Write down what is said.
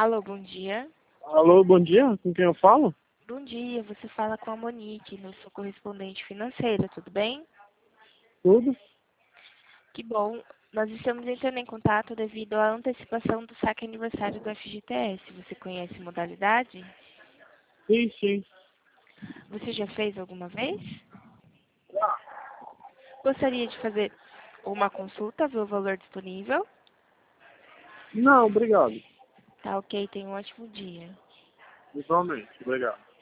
Alô, bom dia. Alô, bom dia, com quem eu falo? Bom dia, você fala com a Monique, no seu correspondente financeiro, tudo bem? Tudo? Que bom. Nós estamos entrando em contato devido à antecipação do saque aniversário do FGTS. Você conhece a modalidade? Sim, sim. Você já fez alguma vez? Gostaria de fazer uma consulta, ver o valor disponível? Não, obrigado. Tá ok, tenha um ótimo dia. Igualmente, obrigado.